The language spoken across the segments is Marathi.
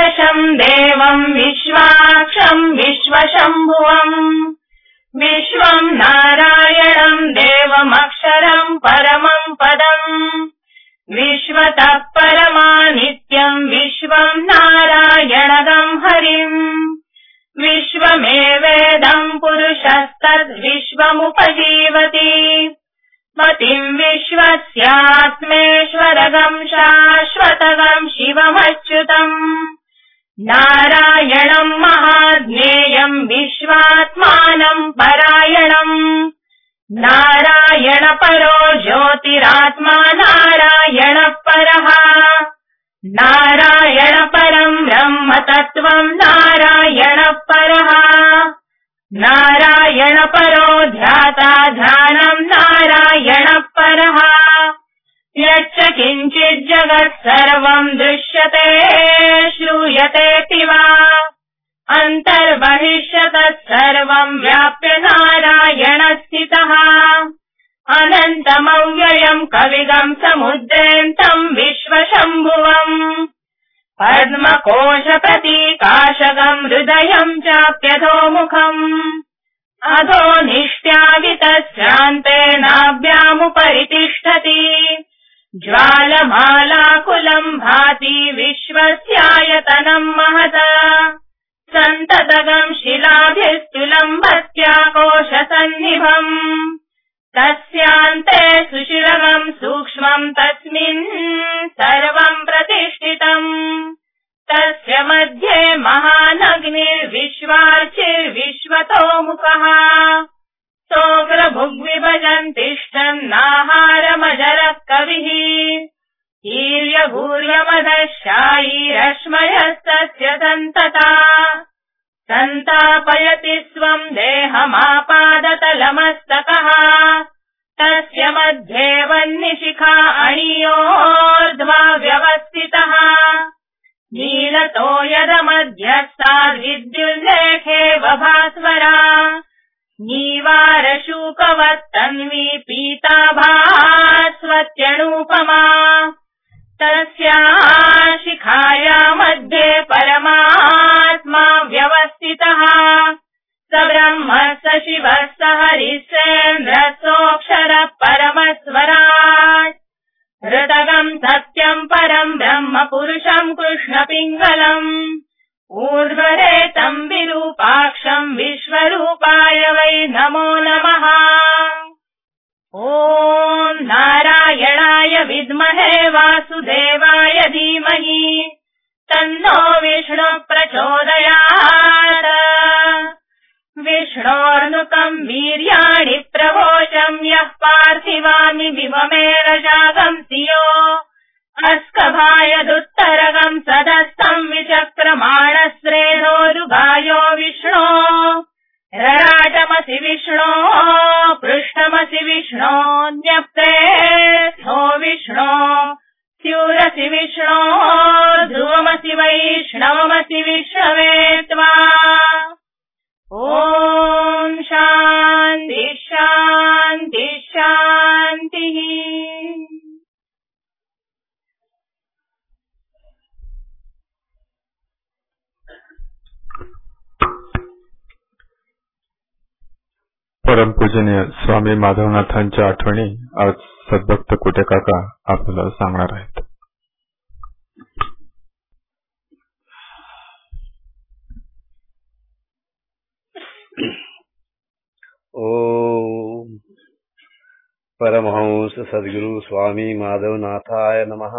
विश्वशम् देवम् विश्वाक्षम् विश्वशम्भुवम् विश्वम् नारायणम् देवमक्षरम् परमम् पदम् विश्वतः परमानित्यम् विश्वम् नारायणदम् हरिम् विश्वमेवेदम् पुरुषस्तद्विश्वमुपजीवति मतिम् विश्वस्यात्मेश्वरगम् शाश्वतगम् शिवमच्युतम् नारायणम् महाज्ञेयम् विश्वात्मानम् परायणम् नारायणपरो ज्योतिरात्मा नारायणपरः नारायणपरम् ब्रह्म तत्त्वम् नारायणपरः नारायणपरो ध्याता ध्यानम् नारायणपरः यच्च किञ्चित् जगत् सर्वम् दृश्यते श्रूयतेऽपि वा अन्तर्बहिष्यतः सर्वम् व्याप्य नारायणस्थितः अनन्तमव्ययम् कविगम् समुद्रेऽन्तम् विश्वशम्भुवम् पद्मकोशप्रतीकाशगम् हृदयम् चाप्यधोमुखम् अधो निष्ट्यावितश्रान्तेनाभ्यामुपरि तिष्ठति ज्वालमालाकुलम् भाति विश्वस्यायतनम् महत सन्ततगम् शिलाभिस्तुलम् भक्त्याकोशसन्निभम् तस्यान्ते सुशिरगम् सूक्ष्मम् तस्मिन् सर्वम् प्रतिष्ठितम् तस्य मध्ये महानग्निर्विश्वार्चिर्विश्वतोमुखः सोऽग्रभुग्विभजन् तिष्ठन्नाहारमजरः कविः ईर्यभूर्यमदशायीरश्मयस्तस्य सन्तता सन्तापयति स्वम् देहमापादतलमस्तकः तस्य मध्ये वह्निशिखा अणियोर्ध्वा व्यवस्थितः नीलतो यदमध्यस्ताद्विद्युल्लेखेव भास्वरा नीवारशूकवत्तन्वी पीताभास्वत्यणूपमा तस्याः शिखाया मध्ये परमात्मा व्यवस्थितः स ब्रह्म स शिवः स हरिश्चेन्द्रः सोऽक्षरः परमस्वराट् हृतगम् सत्यम् परम् ब्रह्म पुरुषम् कृष्णपिङ्गलम् ऊर्ध्वरेतम् विरूपाक्षम् विश्वरूपाय वै नमो नमः ॐ नारायणाय विद्महे वासुदेवाय धीमहि तन्नो विष्णु प्रचोदयात् विष्णोर्नुकम् वीर्याणि प्रवोचम् यः पार्थिवानि विममेरजागम् सियो अस्कभायदुत्तरगम् सदस्तम् विचक्रमाणस्रेणोरुगायो विष्णो रराटमसि विष्णो पृष्ठमसि विष्णो न्यप्तेऽस्थो विष्णो स्यूरसि विष्णो ध्रुवमसि वैष्णवमसि विष्णवे त्वा ॐ शान्ति शान्ति शान्तिः परमपूजनीय स्वामी माधवनाथांच्या आठवणी आज सद्भक्त कुटे काका आपल्याला सांगणार आहेत. ओम परमहंस सद्गुरु स्वामी माधवनाथाय नमः.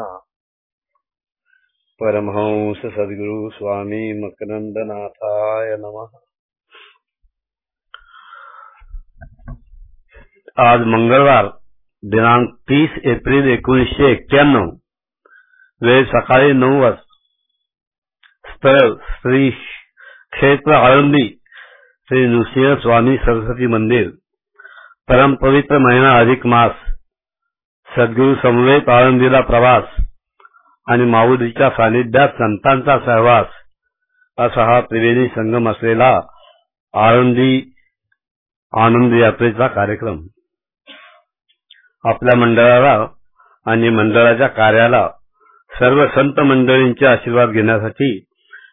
परमहंस सद्गुरु स्वामी मकरंदनाथाय नमः. आज मंगळवार दिनांक 30 एप्रिल 1991 वेळ सकाळी 9 वाजता. स्थळ श्री क्षेत्र आळंदी श्री नृसिंह स्वामी सरस्वती मंदिर. परम पवित्र महिना अधिक मास. सद्गुरु समवेत आळंदीला प्रवास आणि माऊलीच्या सानिध्यात संतांचा सहवास असा हा त्रिवेणी संगम असलेला आळंदी आनंद यात्रेचा कार्यक्रम. आपल्या मंडळाला आणि मंडळाच्या कार्याला सर्व संत मंडळींचे आशीर्वाद घेण्यासाठी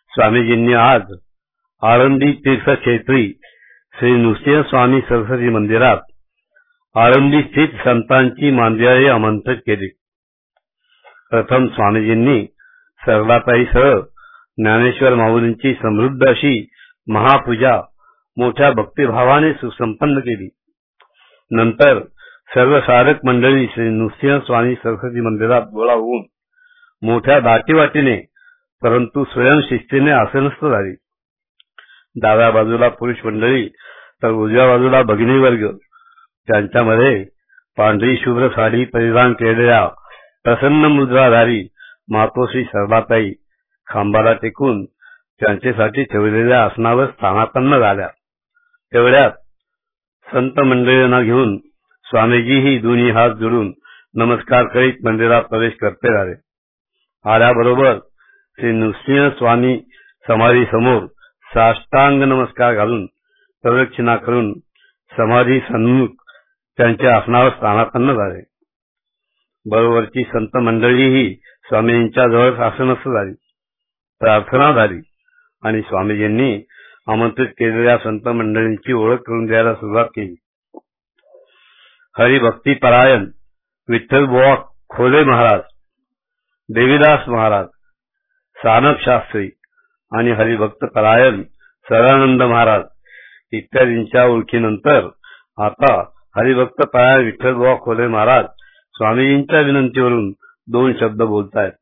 स्वामीजींनी आज आळंदी तीर्थक्षेत्री श्री नृसिंह स्वामी सरस्वती मंदिरात आळंदी स्थित संतांची मांदियाळी आमंत्रित केली. प्रथम स्वामीजींनी सरलाताईसह ज्ञानेश्वर माऊलींची समृद्ध अशी महापूजा मोठ्या भक्तिभावाने सुसंपन्न केली. नंतर सर्व साधक मंडळी श्री नृसिंह स्वामी सरस्वती मंदिरात गोळा होऊन मोठ्या दाटीवाटीने परंतु स्वयंशिस्तीने आसनस्थ झाली. डाव्या बाजूला पुरुष मंडळी तर उजव्या बाजूला भगिनी वर्ग. त्यांच्यामध्ये पांढरी शुभ्र साडी परिधान केलेल्या प्रसन्न मुद्राधारी मातोश्री सरलाताई खांबाला टेकून त्यांच्यासाठी ठेवलेल्या आसनावर स्थानापन्न झाल्या. तेवढ्यात संत मंडळींना घेऊन स्वामीजीही दोन्ही हात जोडून नमस्कार करीत मंदिरात प्रवेश करते झाले. आल्याबरोबर श्री नृसिंह स्वामी समाधी समोर साष्टांग नमस्कार घालून प्रदक्षिणा करून समाधी सन्मुख त्यांच्या आसनावर स्थानापन्न झाले. बरोबरची संत मंडळीही स्वामींच्या जवळ आसनस्थ झाली. प्रार्थना झाली आणि स्वामीजींनी आमंत्रित केलेल्या संत मंडळींची ओळख करून द्यायला सुरुवात केली. हरिभक्ती परायण विठ्ठलबुवा खोले महाराज, देवीदास महाराज, सानप शास्त्री आणि हरिभक्त परायण सदानंद महाराज इत्यादींच्या ओळखीनंतर आता हरिभक्त परायण विठ्ठलबुवा खोले महाराज स्वामीजींच्या विनंतीवरून 2 शब्द बोलतायत.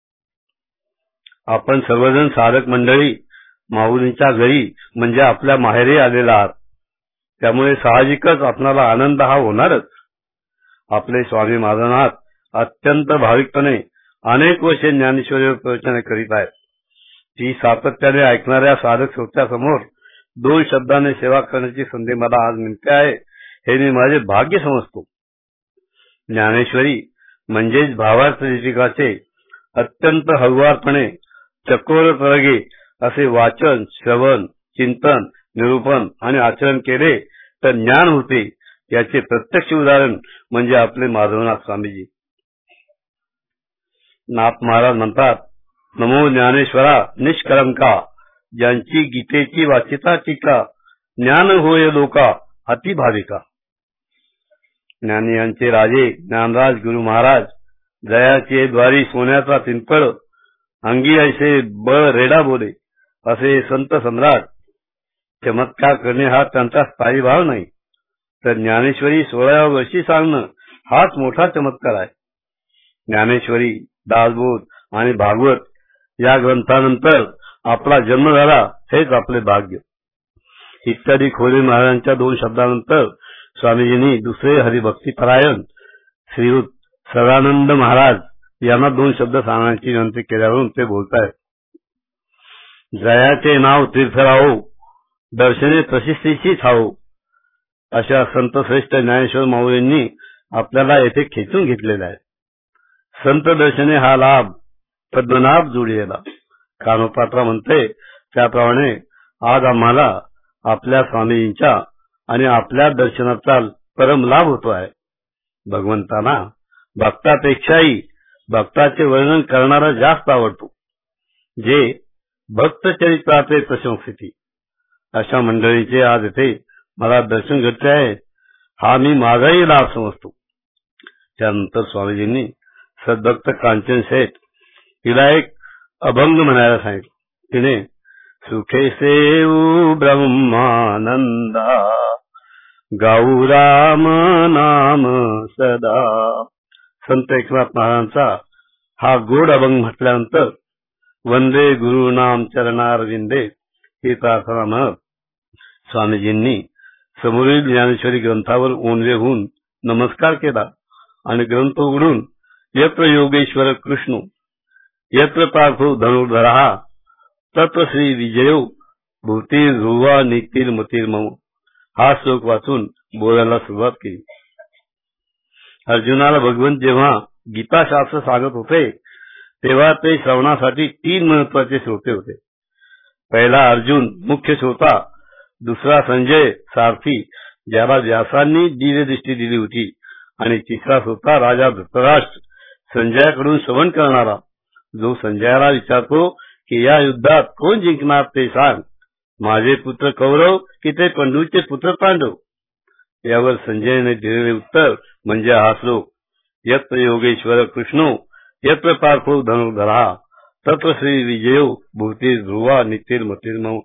आपण सर्वजण साधक मंडळी माऊलींच्या घरी म्हणजे आपल्या माहेरी आलेला आहात. त्यामुळे साहजिकच आपणाला आनंद हा होणारच. आपले स्वामी महाराज अत्यंत भाविकपणे अनेक वर्षे ज्ञानेश्वरीवर प्रवचने करीत आहेत. ती सातत्याने ऐकणाऱ्या साधक श्रोत्यासमोर 2 शब्दाने सेवा करण्याची संधी मला आज मिळते आहे, हे मी माझे भाग्य समजतो. ज्ञानेश्वरी म्हणजेच भावार्थ दीपिकाचे अत्यंत हळुवारपणे चकोर तरगे असे वाचन, श्रवण, चिंतन, निरूपण आणि आचरण केले तर ज्ञान होते, याचे प्रत्यक्ष उदाहरण म्हणजे आपले माधवनाथ स्वामीजी. नाथ महाराज म्हणतात, नमो ज्ञानेश्वरा निष्कलंका, ज्यांची गीतेची वाचिता टीका, ज्ञान होय लोका अति भाविका. ज्ञानी यांचे राजे ज्ञानराज गुरु महाराज, जयाचे द्वारी सोन्याचा पिंपळ, अंगी ऐसे बळ रेडा बोले असे संत सम्राट. चमत्कार करणे हा त्यांचा स्थायी भाव नाही, तर ज्ञानेश्वरी 16व्या वर्षी सांगणं हाच मोठा चमत्कार आहे. ज्ञानेश्वरी, दासबोध आणि भागवत या ग्रंथानंतर आपला जन्म झाला हेच आपले भाग्य. इत्यादी खोले महाराजांच्या 2 शब्दानंतर स्वामीजींनी दुसरे हरिभक्ती परायण श्रीयुत सदानंद महाराज यांना 2 शब्द सांगण्याची विनंती केल्यावरून ते बोलतायत. जयाचे नाव तीर्थराहो, दर्शने प्रसिद्धीचीच हावो, अशा संत श्रेष्ठ ज्ञानेश्वर माऊलींनी आपल्याला येथे खेचून घेतलेला आहे. संत दर्शने हा लाभ पद्मनाभ जोडलेला. कानोपात्रा म्हणते त्याप्रमाणे आज आम्हाला आपल्या स्वामींच्या आणि आपल्या दर्शनाचा परम लाभ होतो आहे. भगवंतांना भक्तापेक्षाही भक्ताचे वर्णन करणारा जास्त आवडतो, जे भक्त चरित्राचे प्रशंसिती. अशा मंडळीचे आज येथे मला दर्शन घडते आहे, हा मी माझाही लाभ समजतो. त्यानंतर स्वामीजींनी सद्भक्त कांचन शेठ हिला एक अभंग म्हणायला सांगितलं. तिने सुखे सेऊ ब्रह्मानंदा, गाऊ राम नाम सदा. संत एकनाथ महाराजांचा हा गोड अभंग म्हटल्यानंतर वंदे गुरुनाम चरणारविंदे ही प्रार्थना म्हणत स्वामीजींनी समोरील ज्ञानेश्वरी ग्रंथावर ओंजळे होऊन नमस्कार केला आणि ग्रंथ उघडून यत्र योगेश्वर कृष्ण यत्र पार्थो धनुर्धरः तत्र श्री विजयो भूतील ध्रुवा नितील मतील मम हा श्लोक वाचून बोलायला सुरुवात केली. अर्जुनाला भगवंत जेव्हा गीताशास्त्र सांगत होते तेव्हा ते श्रवणासाठी 3 महत्वाचे श्रोते होते. पहिला अर्जुन मुख्य श्रोता, दुसरा संजय सारथी ज्याला व्यासांनी दिव्य दृष्टी दिली होती, आणि तिसरा श्रोता राजा धृतराष्ट्र संजयाकडून श्रवण करणारा, जो संजयाला विचारतो की या युद्धात कोण जिंकणार ते सांग. माझे पुत्र कौरव की ते पंडूचे पुत्र पांडव. यावर संजयने दिलेले उत्तर म्हणजे हा श्लोक. यत्र योगेश्वर कृष्णो यत्र पार्थो धनुर्धरा तत्र श्री विजयो भूती ध्रुवा नितीर्मतीर्मम.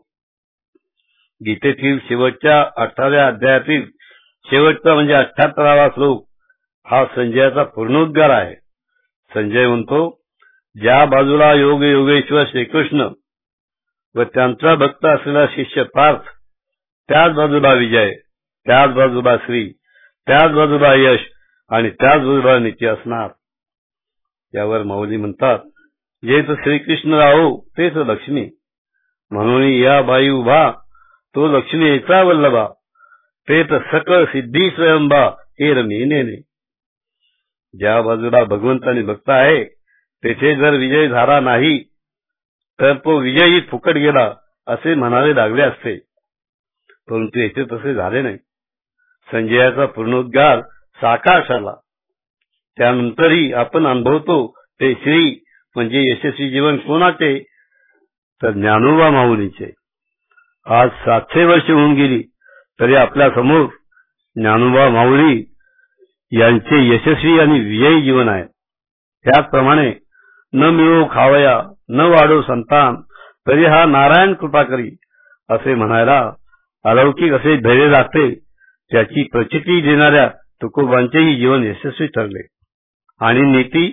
गीतेतील शेवटच्या 18व्या अध्यायातील शेवटचा म्हणजे 78वा श्लोक हा संजयाचा पूर्णोद्गार आहे. संजय म्हणतो, ज्या बाजूला योग योगेश्वर श्रीकृष्ण व त्यांचा भक्त असलेला शिष्य पार्थ, त्याच बाजूला विजय, त्याच बाजूला श्री, त्याच बाजूला यश आणि त्याच बाजूला नीती असणार. यावर माऊली म्हणतात, जे तर श्रीकृष्ण राहो तेच लक्ष्मी, म्हणून या बाई उभा तो लक्ष्मी याचा वल्लभा, ते तर सकळ सिद्धी स्वयंभा हे रमी नेने. ज्या बाजूला भगवंत आणि भक्त आहे तेथे जर विजय झाला नाही तर तो विजयी फुकट गेला असे म्हणावे लागले असते, परंतु येथे तसे झाले नाही. संजयाचा पूर्णोद्गार साकार झाला. त्यानंतरही आपण अनुभवतो ते श्री म्हणजे यशस्वी जीवन कोणाचे, तर ज्ञानोबा माऊलीचे. आज 700 वर्ष होऊन गेली तरी आपल्या समोर ज्ञानोबा माऊली यांचे यशस्वी आणि विजयी जीवन आहे. त्याचप्रमाणे न मिळो खावया न वाढो संतान तरी हा नारायण कृपा करी असे म्हणायला अलौकिक असे धैर्य लागते. त्याची प्रचिती देणाऱ्या तुकोबांचेही जीवन यशस्वी ठरले. आणि नीती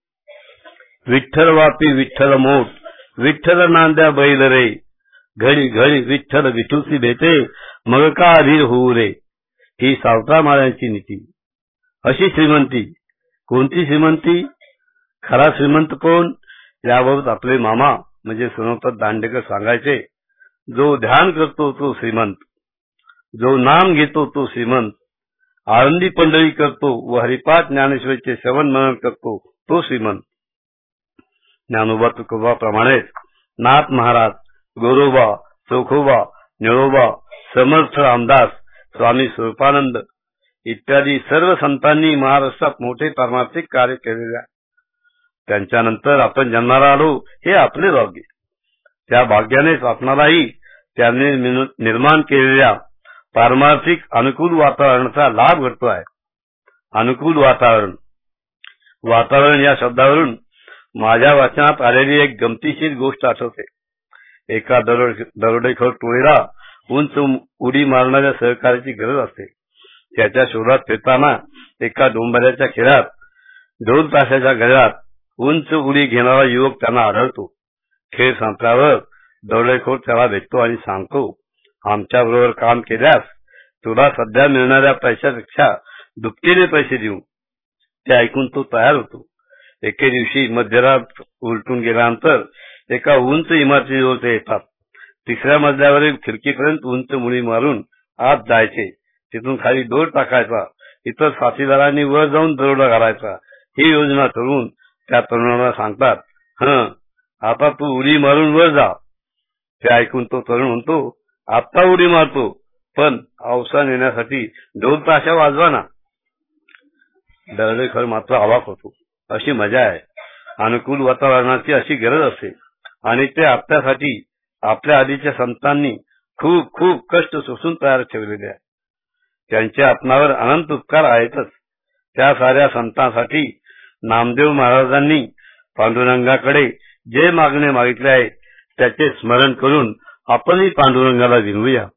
विठ्ठल वापी विठ्ठल मोठ, विठ्ठल नांद्या बैल रे, घडी घडी विठ्ठल विठूसी भेटे मग का अधीर होऊ रे. ही सावता माळ्यांची नीती. अशी श्रीमंती. कोणती श्रीमंती? खरा श्रीमंत कोण याबाबत आपले मामा म्हणजे सोनोपंत दांडेकर सांगायचे, जो ध्यान करतो तो श्रीमंत, जो नाम घेतो तो श्रीमंत, आळंदी पंढरी करतो व हरिपाठ ज्ञानेश्वरीचे श्रवण मनन करतो तो श्रीमंत. ज्ञानोबा तुकोबाप्रमाणेच नाथ महाराज, गोरोबा, चोखोबा, निळोबा, समर्थ रामदास, स्वामी स्वरूपानंद इत्यादी सर्व संतांनी महाराष्ट्रात मोठे पारमार्थिक कार्य केलेले आहे. त्यांच्यानंतर आपण जन्माला आलो हे आपले भाग्य. त्या भाग्यानेच आपणालाही त्यांनी निर्माण केलेल्या पारमार्थिक अनुकूल वातावरणाचा लाभ घडतो आहे. अनुकूल वातावरण. वातावरण या शब्दावरून माझ्या वाचनात आलेली एक गमतीशीर गोष्ट आठवते. एका दरोडेखोर टोळीला उंच उडी मारणाऱ्या सहकार्याची गरज असते. त्याच्या शोधात फिरताना एका डोंबऱ्याच्या खेळात ढोल ताशाच्या गजरात उंच उडी घेणारा युवक त्यांना आढळतो. खेळ संपल्यावर दरोडेखोर त्याला भेटतो आणि सांगतो, आमच्या बरोबर काम केल्यास तुला सध्या मिळणाऱ्या पैशापेक्षा दुपटीने पैसे देऊ. ते ऐकून तो तयार होतो. एके दिवशी मध्यरात उलटून गेल्यानंतर एका उंच इमारतीजवळ ते येतात. 3ऱ्या मजल्यावरील खिडकीपर्यंत उंच मुळी मारून आत जायचे. तिथून खाली दोर टाकायचा. इतर साथीदारांनी वर जाऊन दरोडा घालायचा. ही योजना ठरवून त्या तरुणाला सांगतात, आता तू उडी मारून वर जा. ते ऐकून तो तरुण म्हणतो, आता उडी मारतो, पण अवसान येण्यासाठी ढोल ताशा वाजवा ना. दरोडेखोर मात्र अवाक होतो. अशी मजा आहे. अनुकूल वातावरणाची अशी गरज असते आणि ते आपल्यासाठी आपल्या आधीच्या संतांनी खूप खूप कष्ट सोसून तयार ठेवलेले आहे. त्यांचे आपणावर अनंत उपकार आहेतच. त्या साऱ्या संतांसाठी नामदेव महाराजांनी पांडुरंगाकडे जे मागणे मागितले आहे त्याचे स्मरण करून आपणही पांडुरंगाला विनवूया.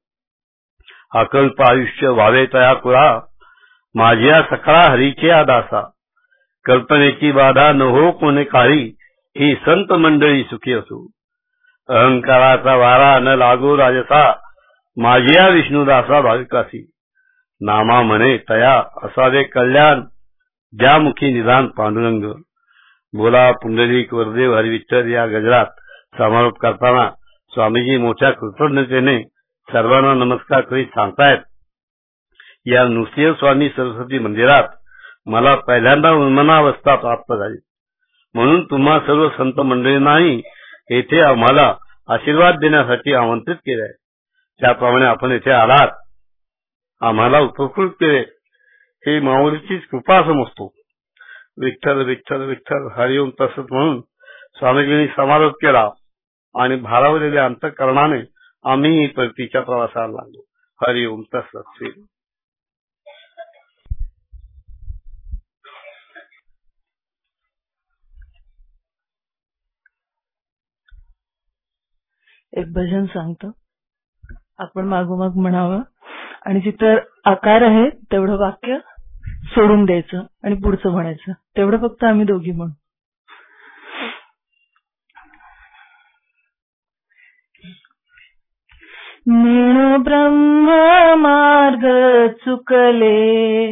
अकल्प आयुष्य व्हावे तया कुळा, माझ्या सकळा हरीचे आदासा, कल्पनेची बाधा न हो कोणे काळी, ही संत मंडळी सुखी असो. अहंकाराचा वारा न लागो राजसा, माझ्या विष्णुदासा भाविकासी, नामा म्हणे तया असावे कल्याण, ज्या मुखी निदान पांडुरंग. बोला पुंडलिक वरदेव हरिविठ्ठल या गजरात समारोप करताना स्वामीजी मोठ्या कृतज्ञतेने सर्वांना नमस्कार करीत सांगतायत, या नृसिंह स्वामी सरस्वती मंदिरात मला पहिल्यांदा उन्मनावस्था प्राप्त झाली. म्हणून तुम्हा सर्व संत मंडळींनाही येथे आम्हाला आशीर्वाद देण्यासाठी आमंत्रित केले आहे. त्याप्रमाणे आपण येथे आलात, आम्हाला उपकृत केले, हे माऊलीचीच कृपा समजतो. विठ्ठल विठ्ठल विठ्ठल हरिओम तसंच म्हणून स्वामीजींनी समारोप केला. आणि भारावलेल्या अंतःकरणाने आम्ही परतीच्या प्रवासाला लागलो. हरिओम तत्सत. श्री एक भजन सांगतो, आपण मागोमाग म्हणावं आणि जिथं आकार आहे तेवढं वाक्य सोडून द्यायचं आणि पुढचं म्हणायचं. तेवढं फक्त आम्ही दोघी म्हणू. नेण ब्रह्म मार्ग चुकले,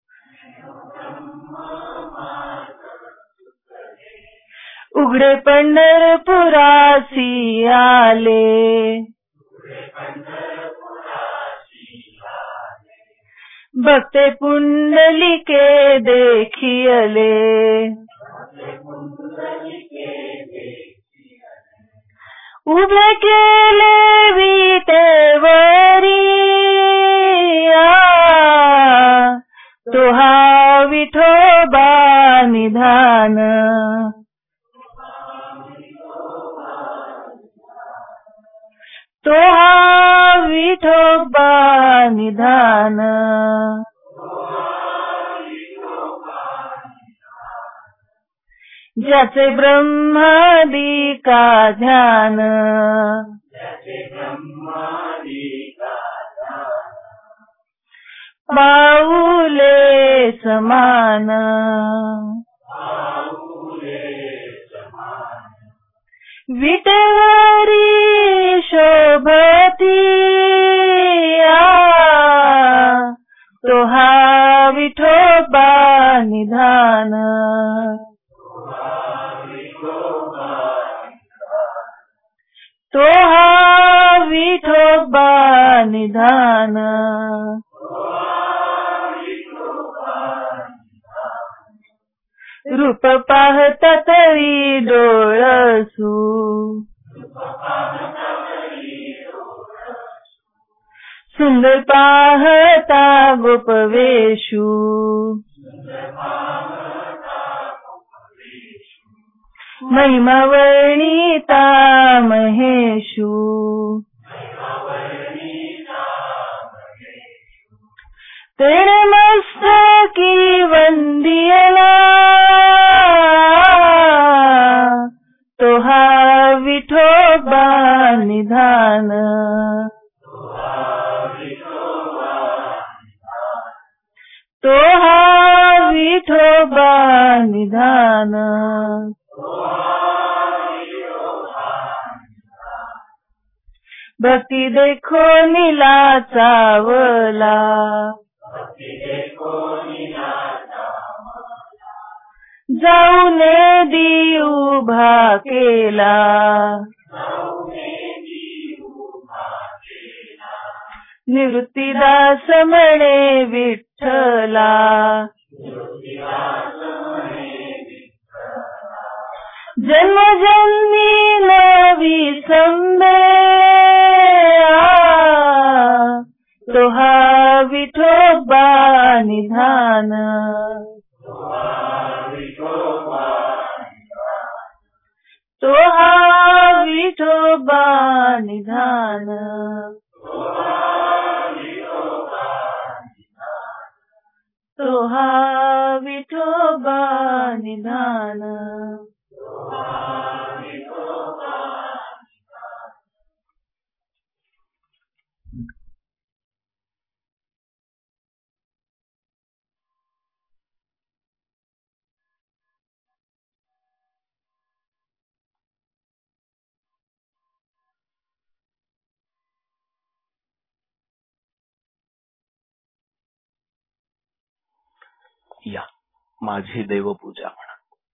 उघडे पंढरपुरासी आले, भक्ते पुंडलिके देखियले, उभे केले विटेवरी, तो हा विठोबा निधान, तो हा विठोबा निधान, ज्याचे ब्रह्मादि का ध्यान, पाऊले समान, विटेवरी शोभती, तो हा विठोबा निधान, तो हा विठोबा निधान, रूप पाहता तरी डोळसू, सुंदर पाहता गोपवेशू, महिमा वर्णिता महेशू, तेणे मस्तकी वंदियला, तो हा विठोबा निधान, तो हा विठोबा निधान, भक्ती देखो नीला चावला, जाऊने दी उभा केला, निवृत्तीदास म्हणे विठ्ठला, जन्मजन्मी नवी संदे, तो हा विठोबा निधान, तो हा विठोबा निधान, तो हा विठोबा निधान. या माझी देवपूजा म्हणा.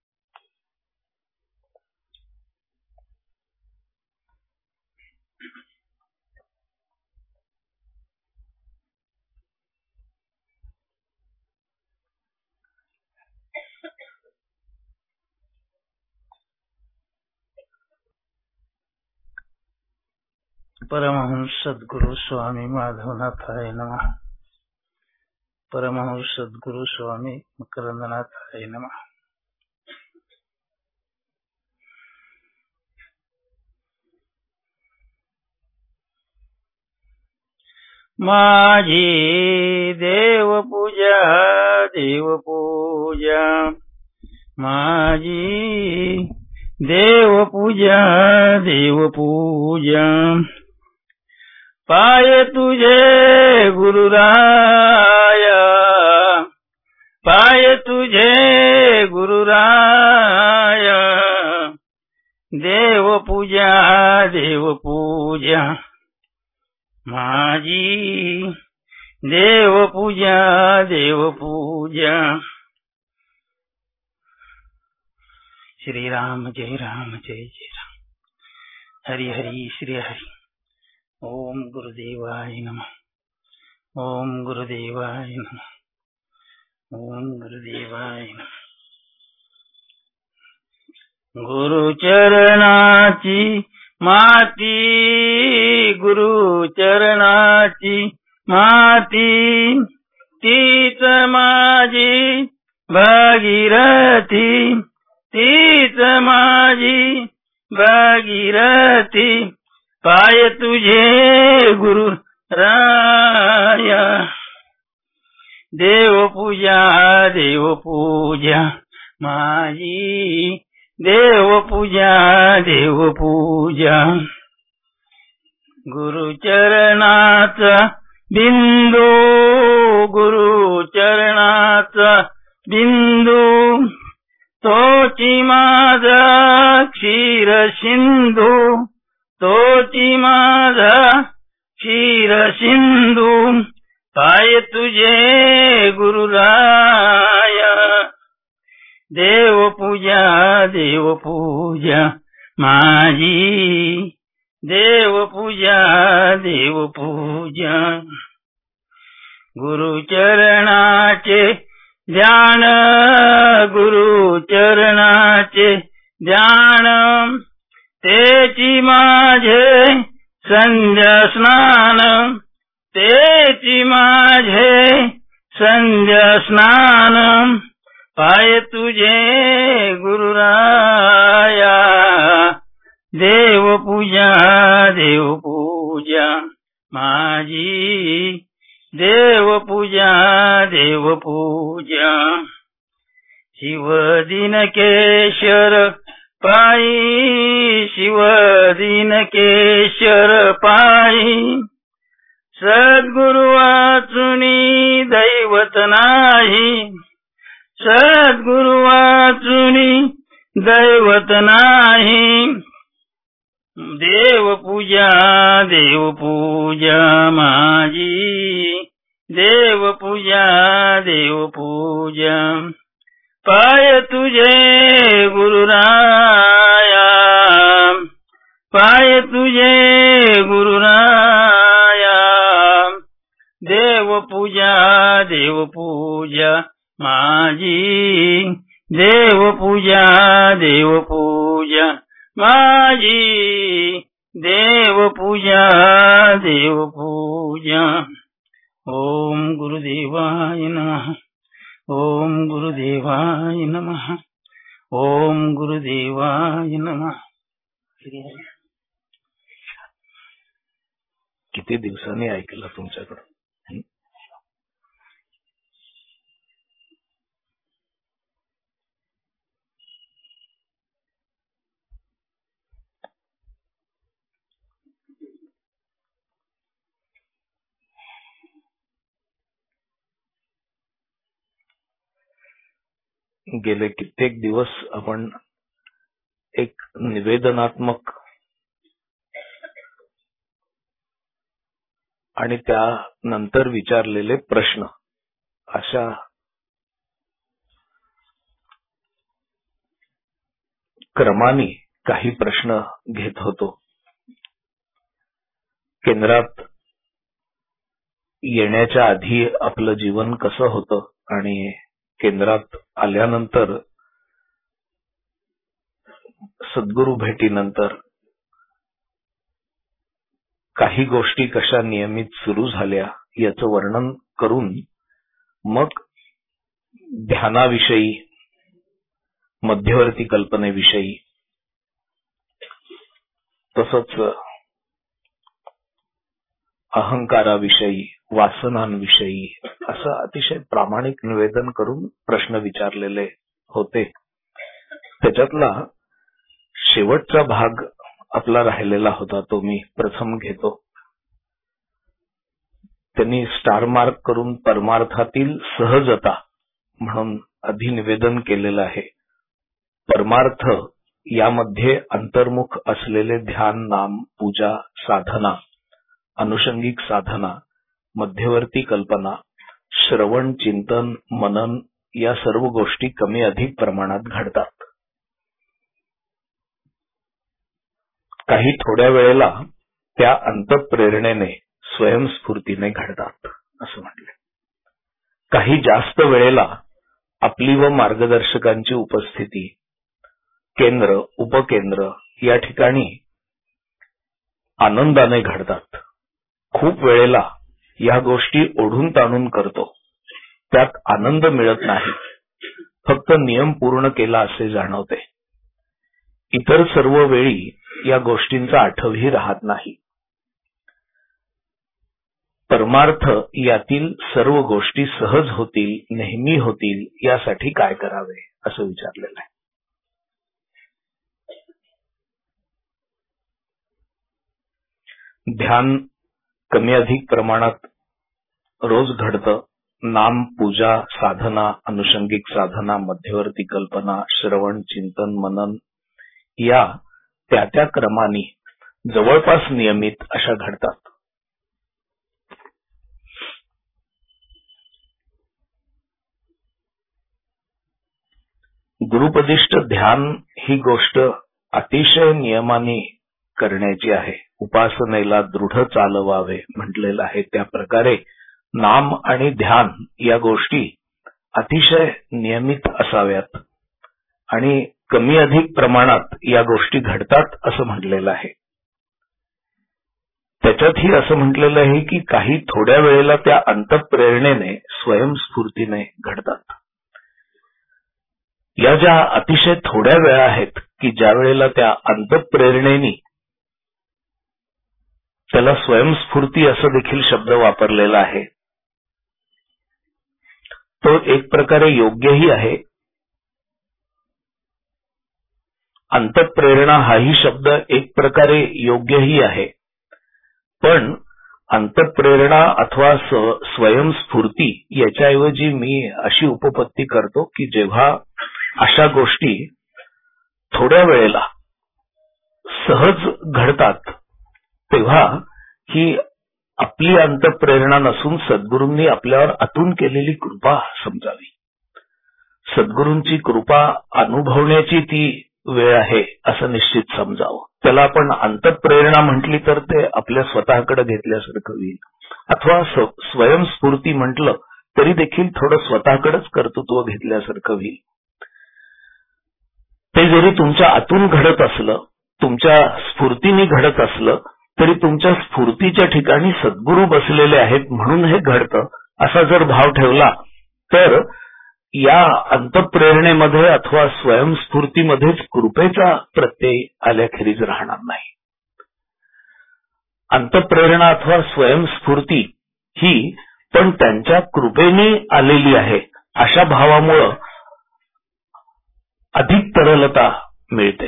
परमहंस सद्गुरु स्वामी माधवनाथाय नमः. परमहंस सद्गुरु स्वामी मकरंदनाथाय नमः. माझी देवपूजा देवपूजा माझी देवपूजा देवपूजा पाय तुझे गुरुराया पाय तुझे गुरुराया देवपूजा देवपूजा माझी देवपूजा देवपूजा श्रीराम जय राम जय जय राम हरि हरि श्री हरि ओम गुरुदेवाय नमः ओम गुरुदेवाय नमः ओम गुरुदेवाय नमः गुरुचरणाची माती गुरुचरणाची माती तीच माझी भागीरथी तीच माझी भागीरथी पाय तुझे गुरु राया देवपूजा देवपूजा माझी देवपूजा देवपूजा गुरुचरणाचा बिंदू गुरुचरणाचा बिंदू तोची माझा क्षीर सिंधू तोची माझा क्षीर सिंधू पाय तुझे गुरुराया देवपूजा देवपूजा माझी देवपूजा देवपूजा गुरुचरणाचे ध्यान गुरुचरणाचे ध्यान तेची माझे संध्या स्नान तेची माझे संध्या स्नान पाय तुझे गुरुराया देवपूजा देवपूजा माझी देवपूजा देवपूजा शिवदिनकेश्वर पायी शिवदिनकेश्वर पायी सद्गुरु वाचुनी दैवत नाही सद्गुरु वाचुनी दैवत नाही देवपूजा देवपूजा माझी देवपूजा देवपूजा पाय तुझे गुरुराया पाय तुझे गुरुराया देवपूजा देवपूजा माझी देवपूजा देवपूजा माझी देवपूजा देवपूजा ओम गुरुदेवाय नमः ओम गुरुदेवाय नमः ओम गुरुदेवाय नमः किती दिवसांनी ऐकलं तुमच्याकडून गेले कित्येक दिवस आपण एक निवेदनात्मक आणि त्यानंतर विचारलेले प्रश्न अशा क्रमाने काही प्रश्न घेत होतो. केंद्रात येण्याच्या आधी आपलं जीवन कसं होतं आणि केंद्रात आल्यानंतर सद्गुरु भेटीनंतर काही गोष्टी कशा नियमित सुरू झाल्या याचं वर्णन करून मग ध्यानाविषयी मध्यवर्ती कल्पनेविषयी तसंच अहंकाराविषयी, वासनांविषयी असं अतिशय प्रामाणिक निवेदन करून प्रश्न विचारलेले होते. त्याच्यातला शेवटचा भाग आपला राहिलेला होता, तो मी प्रथम घेतो. त्यांनी स्टार मार्क करून परमार्थातील सहजता म्हणून अधिनिवेदन केलेलं आहे. परमार्थ यामध्ये अंतर्मुख असलेले ध्यान, नाम, पूजा, साधना, अनुषंगिक साधना, मध्यवर्ती कल्पना, श्रवण, चिंतन, मनन या सर्व गोष्टी कमी अधिक प्रमाणात घडतात. काही थोड्या वेळेला त्या अंतःप्रेरणेने, स्वयंस्फूर्तीने घडतात असं म्हटले. काही जास्त वेळेला आपली व मार्गदर्शकांची उपस्थिती, केंद्र, उपकेंद्र या ठिकाणी आनंदाने घडतात. खूप वेळेला या गोष्टी ओढून ताणून करतो, त्यात आनंद मिळत नाही, फक्त नियम पूर्ण केला असे जाणवते. इतर सर्व वेळी या गोष्टींचा आठवही राहत नाही. परमार्थ यातील सर्व गोष्टी सहज होतील, नेहमी होतील यासाठी काय करावे असं विचारलेलं आहे. ध्यान कमी अधिक प्रमाणात रोज घडतं. नाम, पूजा, साधना, अनुषंगिक साधना, मध्यवर्ती कल्पना, श्रवण, चिंतन, मनन या त्या त्या क्रमाने जवळपास नियमित अशा घडतात. गुरुपदिष्ट ध्यान ही गोष्ट अतिशय नियमाने करण्याची आहे. उपासनेला दृढ चालवावे म्हटलेलं आहे. त्या प्रकारे नाम आणि ध्यान या गोष्टी अतिशय नियमित असाव्यात आणि कमी अधिक प्रमाणात या गोष्टी घडतात असं म्हटलेलं आहे. त्याच्यातही असं म्हटलेलं आहे की काही थोड्या वेळेला त्या अंतःप्रेरणेने, स्वयंस्फूर्तीने घडतात. या ज्या अतिशय थोड्या वेळा आहेत की ज्या वेळेला त्या अंतःप्रेरणेने, त्याला स्वयंस्फूर्ती असं देखील शब्द वापरलेला आहे, तो एक प्रकारे योग्यही आहे. अंतःप्रेरणा हाही शब्द एक प्रकारे योग्यही आहे. पण अंतःप्रेरणा अथवा स्वयंस्फूर्ती याच्याऐवजी मी अशी उपपत्ती करतो की जेव्हा अशा गोष्टी थोड्या वेळेला सहज घडतात तेव्हा ही आपली अंतःप्रेरणा नसून सद्गुरूंनी आपल्यावर आतून केलेली कृपा समजावी. सद्गुरूंची कृपा अनुभवण्याची ती वेळ आहे असं निश्चित समजावं. त्याला आपण अंतःप्रेरणा म्हटली तर ते आपल्या स्वतःकडे घेतल्यासारखं होईल, अथवा स्वयंस्फूर्ती म्हटलं तरी देखील थोडं स्वतःकडेच कर्तृत्व घेतल्यासारखं होईल. ते जरी तुमच्या आतून घडत असलं, तुमच्या स्फूर्तीने घडत असलं तरी तुमच्या स्फूर्तीच्या ठिकाणी सद्गुरू बसलेले आहेत म्हणून हे घडतं असा जर भाव ठेवला तर या अंतःप्रेरणेमध्ये अथवा स्वयंस्फूर्तीमध्येच कृपेचा प्रत्यय आल्याखेरीज राहणार नाही. अंतःप्रेरणा अथवा स्वयंस्फूर्ती ही पण त्यांच्या कृपेने आलेली आहे अशा भावामुळं अधिक तरलता मिळते.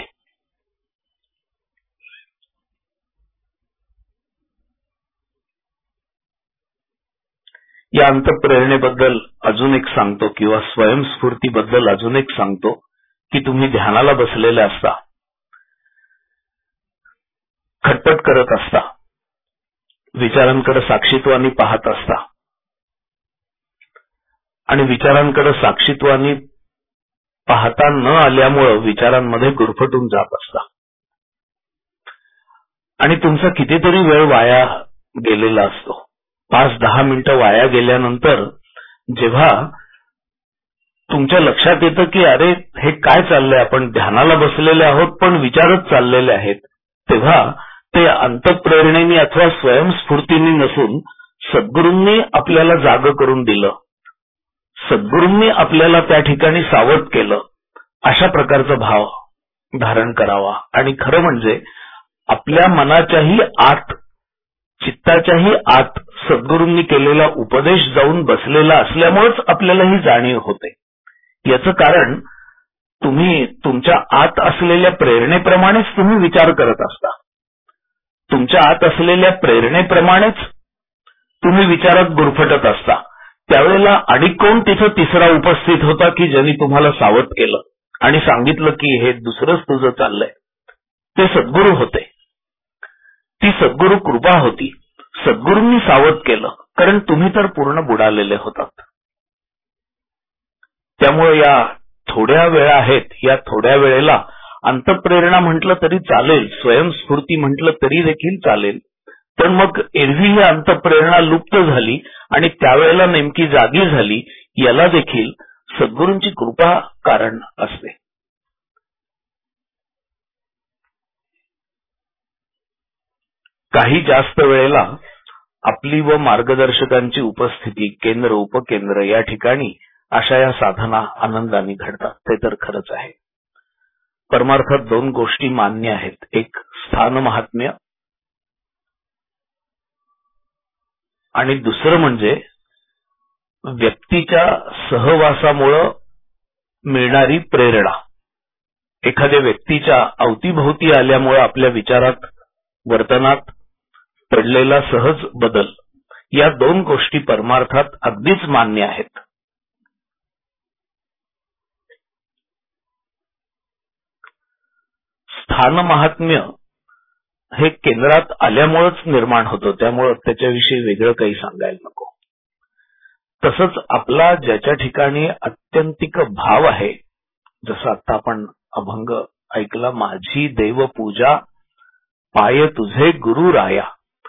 या अंतःप्रेरणेबद्दल अजून एक सांगतो किंवा स्वयंस्फूर्तीबद्दल अजून एक सांगतो की तुम्ही ध्यानाला बसलेले असता, खटपट करत असता, विचारांकडे साक्षीत्वानी पाहत असता आणि विचारांकडे साक्षीत्वानी पाहता न आल्यामुळं विचारांमध्ये गुरफटून जात असता आणि तुमचा कितीतरी वेळ वाया गेलेला असतो. 5-10 मिनिटं वाया गेल्यानंतर जेव्हा तुमच्या लक्षात येतं की अरे हे काय चाललंय, आपण ध्यानाला बसलेले आहोत पण विचारच चाललेले आहेत, तेव्हा ते अंतःप्रेरणेने अथवा स्वयंस्फूर्तीने नसून सद्गुरूंनी आपल्याला जाग करून दिलं, सद्गुरूंनी आपल्याला त्या ठिकाणी सावध केलं, अशा प्रकारचा भाव धारण करावा. आणि खरं म्हणजे आपल्या मनाच्याही आत चित्ताच्याही आत सद्गुरूंनी केलेला उपदेश जाऊन बसलेला असल्यामुळेच आपल्याला ही जाणीव होते. याचं कारण तुम्ही तुमच्या आत असलेल्या प्रेरणेप्रमाणेच तुम्ही विचार करत असता. तुमच्या आत असलेल्या प्रेरणेप्रमाणेच तुम्ही विचारात गुरफटत असता. त्यावेळेला आणि कोण तिथं तिसरा उपस्थित होता की ज्यांनी तुम्हाला सावध केलं आणि सांगितलं की हे दुसरंच तुझं चाललंय? ते सद्गुरू होते. ती सद्गुरू कृपा होती. सद्गुरूंनी सावध केलं, कारण तुम्ही तर पूर्ण बुडालेले होतात. त्यामुळे या थोड्या वेळा आहेत, या थोड्या वेळेला अंतःप्रेरणा म्हटलं तरी चालेल, स्वयंस्फूर्ती म्हटलं तरी देखील चालेल. पण मग एरवी ही अंतःप्रेरणा लुप्त झाली आणि त्यावेळेला नेमकी जागी झाली, याला देखील सद्गुरूंची कृपा कारण असते. काही जास्त वेळेला आपली व मार्गदर्शकांची उपस्थिती केंद्र उपकेंद्र या ठिकाणी अशा या साधना आनंदाने घडतात. ते तर खरंच आहे. परमार्थात दोन गोष्टी मान्य आहेत. एक स्थान महात्म्य आणि दुसरं म्हणजे व्यक्तीच्या सहवासामुळं मिळणारी प्रेरणा. एखाद्या व्यक्तीच्या अवतीभोवती आल्यामुळे आपल्या विचारात वर्तनात पडलेला सहज बदल, या दोन गोष्टी परमार्थात अगदीच मान्य आहेत. स्थान महात्म्य हे केंद्रात आल्यामुळेच निर्माण होतं, त्यामुळं त्याच्याविषयी वेगळं काही सांगायला नको. तसंच आपला ज्याच्या ठिकाणी अत्यंतिक भाव आहे, जसं आता आपण अभंग ऐकला, माझी देव पूजा पाय तुझे गुरु राया,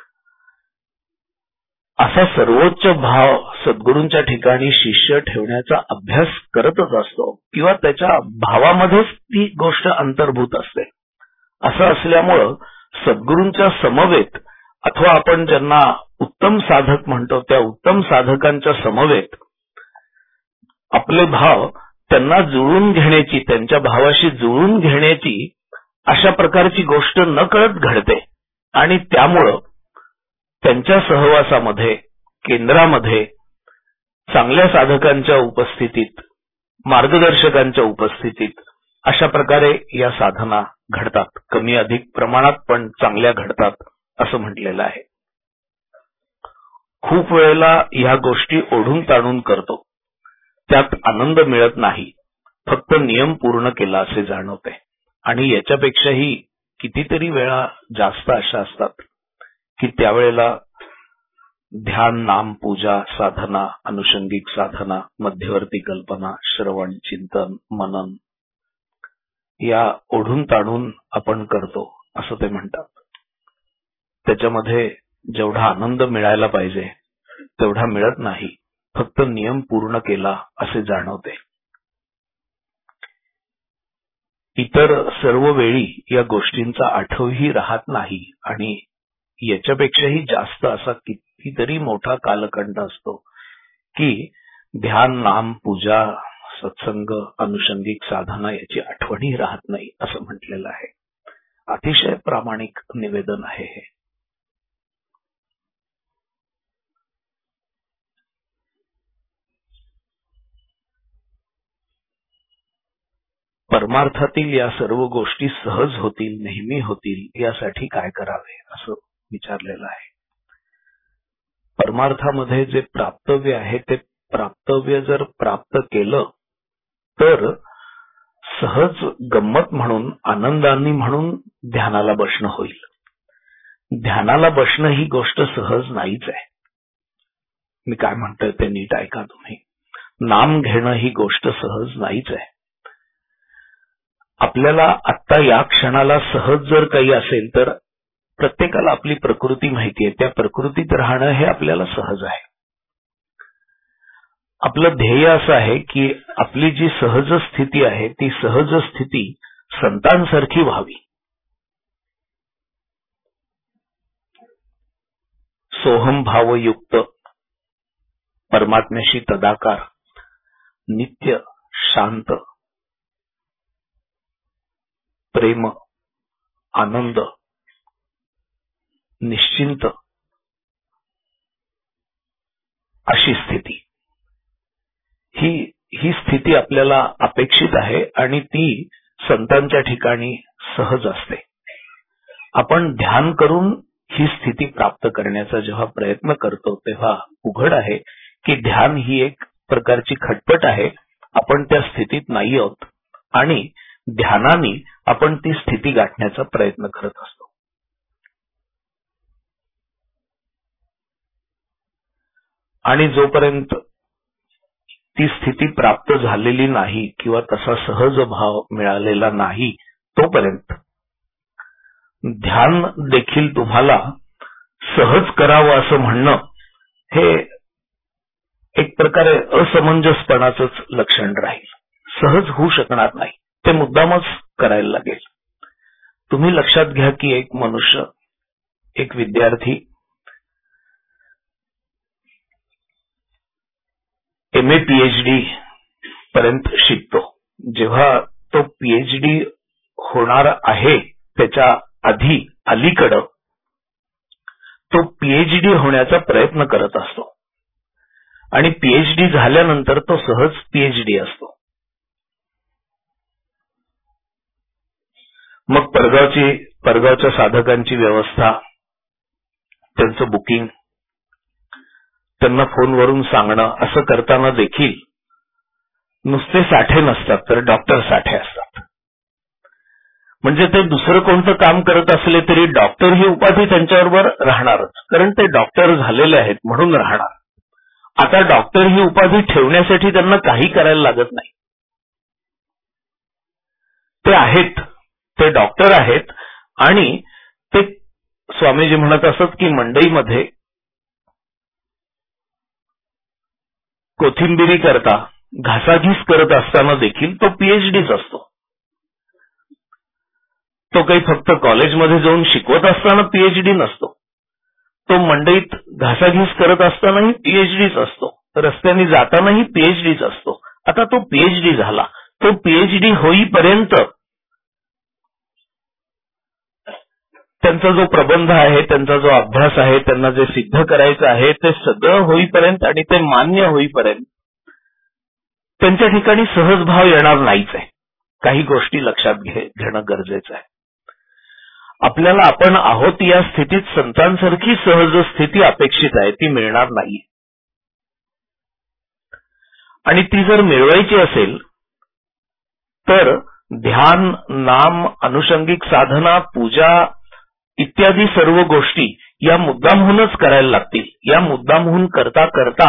असा सर्वोच्च भाव सद्गुरूंच्या ठिकाणी शिष्य ठेवण्याचा अभ्यास करतच असतो किंवा त्याच्या भावामध्येच ती गोष्ट अंतर्भूत असते. असं असल्यामुळं सद्गुरूंच्या समवेत अथवा आपण ज्यांना उत्तम साधक म्हणतो त्या उत्तम साधकांच्या समवेत आपले भाव त्यांना जुळून घेण्याची, त्यांच्या भावाशी जुळून घेण्याची अशा प्रकारची गोष्ट नकळत घडते आणि त्यामुळं त्यांच्या सहवासामध्ये, केंद्रामध्ये, चांगल्या साधकांच्या उपस्थितीत, मार्गदर्शकांच्या उपस्थितीत अशा प्रकारे या साधना घडतात. कमी अधिक प्रमाणात पण चांगल्या घडतात असं म्हटलेलं आहे. खूप वेळेला ह्या गोष्टी ओढून ताणून करतो, त्यात आनंद मिळत नाही, फक्त नियम पूर्ण केला असे जाणवते. आणि याच्यापेक्षाही कितीतरी वेळा जास्त अशा असतात की त्यावेळेला ध्यान, नाम, पूजा, साधना, अनुषंगिक साधना, मध्यवर्ती कल्पना, श्रवण, चिंतन, मनन या ओढून ताणून आपण करतो असं ते म्हणतात. त्याच्यामध्ये जेवढा आनंद मिळायला पाहिजे तेवढा मिळत नाही, फक्त नियम पूर्ण केला असे जाणवते. इतर सर्व वेळी या गोष्टींचा आठवही राहत नाही आणि याच्यापेक्षाही जास्त असा कितीतरी मोठा कालखंड असतो की ध्यान, नाम, पूजा, सत्संग, अनुषंगिक साधना याची आठवणही राहत नाही असं म्हटलेलं आहे. अतिशय प्रामाणिक निवेदन आहे हे. परमार्थातील या सर्व गोष्टी सहज होतील, नेहमी होतील, यासाठी काय करावे असं विचारलेलं आहे. परमार्थामध्ये जे प्राप्तव्य आहे ते प्राप्तव्य जर प्राप्त केलं तर सहज गंमत म्हणून, आनंदाने म्हणून ध्यानाला बसणं होईल. ध्यानाला बसणं ही गोष्ट सहज नाहीच आहे. मी काय म्हणतोय ते नीट ऐका तुम्ही. नाम घेणं ही गोष्ट सहज नाहीच आहे. आपल्याला आत्ता या क्षणाला सहज जर काही असेल तर प्रत्येकाला आपली प्रकृती माहिती आहे, त्या प्रकृतीत राहणं हे आपल्याला सहज आहे. आपलं ध्येय असं आहे की आपली जी सहज स्थिती आहे ती सहज स्थिती संतांसारखी व्हावी. सोहम भावयुक्त, परमात्म्याशी तदाकार, नित्य शांत, प्रेम, आनंद, निश्चिंत अशी स्थिती, ही स्थिती आपल्याला अपेक्षित आहे आणि ती संतांच्या ठिकाणी सहज असते. आपण ध्यान करून ही स्थिती प्राप्त करण्याचा जेव्हा प्रयत्न करतो तेव्हा उघड आहे की ध्यान ही एक प्रकारची खटपट आहे. आपण त्या स्थितीत नाही आहोत आणि ध्यानाने आपण ती स्थिती गाठण्याचा प्रयत्न करत असतो. आणि जोपर्यंत ती स्थिती प्राप्त झालेली नाही किंवा तसा सहज भाव मिळालेला नाही तोपर्यंत ध्यान देखील तुम्हाला सहज करावं असं म्हणणं हे एक प्रकारे असमंजसपणाचंच लक्षण राहील. सहज होऊ शकणार नाही, ते मुद्दामच करायला लागेल. तुम्ही लक्षात घ्या की एक मनुष्य, एक विद्यार्थी MA PhD पर्यंत शिकतो. जेव्हा तो PhD होणार आहे त्याच्या आधी अलीकडं तो PhD होण्याचा प्रयत्न करत असतो आणि PhD झाल्यानंतर तो सहज PhD असतो. मग परगावच्या साधकांची व्यवस्था, त्यांचं बुकिंग, त्यांना फोनवरून सांगणं, असं करताना देखील नुसते साठे नसतात तर डॉक्टर साठे असतात. म्हणजे ते दुसरं कोणतं काम करत असले तरी डॉक्टर ही उपाधी त्यांच्याबरोबर राहणारच, कारण ते डॉक्टर झालेले आहेत म्हणून राहणार. आता डॉक्टर ही उपाधी ठेवण्यासाठी त्यांना काही करायला लागत नाही. ते आहेत, ते डॉक्टर आहेत आणि ते स्वामीजी म्हणत असत की मंडईमध्ये कोथिंबिरी करता घासाघीस करत असताना देखील तो PhDच असतो. तो काही फक्त कॉलेजमध्ये जाऊन शिकवत असताना PhD नसतो. तो मंडईत घासाघीस करत असतानाही PhDच असतो. रस्त्याने जातानाही PhDच असतो. आता तो PhD झाला. तो PhD होईपर्यंत त्यांचा जो प्रबंध आहे, त्यांचा जो अभ्यास आहे, त्यांना जे सिद्ध करायचं आहे ते सगळं होईपर्यंत आणि ते मान्य होईपर्यंत त्यांच्या ठिकाणी सहज भाव येणार नाहीच आहे. काही गोष्टी लक्षात घेणं गरजेचं आहे. आपल्याला आपण आहोत या स्थितीत संतांसारखी सहज स्थिती अपेक्षित आहे, ती मिळणार नाही. आणि ती जर मिळवायची असेल तर ध्यान, नाम, अनुषंगिक साधना, पूजा इत्यादी सर्व गोष्टी या मुद्दामहूनच करायला लागतील. या मुद्दामहून करता करता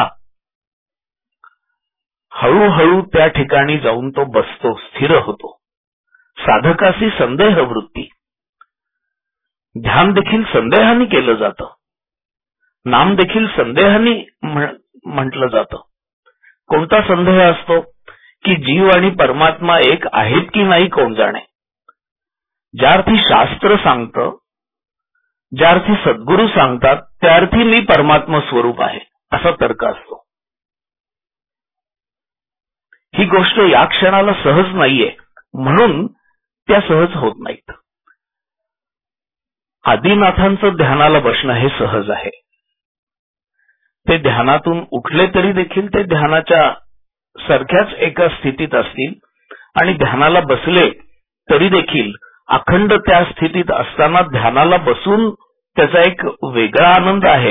हळूहळू त्या ठिकाणी जाऊन तो बसतो, स्थिर होतो. साधकाशी संदेह वृत्ती. ध्यान देखील संदेहाने केलं जातं, नाम देखील संदेहाने म्हटलं जातं. कोणता संदेह असतो की जीव आणि परमात्मा एक आहेत की नाही कोण जाणे. ज्या अर्थी शास्त्र सांगतं, ज्या अर्थी सद्गुरू सांगतात त्या अर्थी मी परमात्मा स्वरूप आहे असा तर्क असतो. ही गोष्ट या क्षणाला सहज नाहीये म्हणून त्या सहज होत नाहीत. आदिनाथांचं ध्यानाला बसणं हे सहज आहे. ते ध्यानातून उठले तरी देखील ते ध्यानाच्या सारख्याच एका स्थितीत असतील आणि ध्यानाला बसले तरी देखील अखंड त्या स्थितीत असताना ध्यानाला बसून त्याचा एक वेगळा आनंद आहे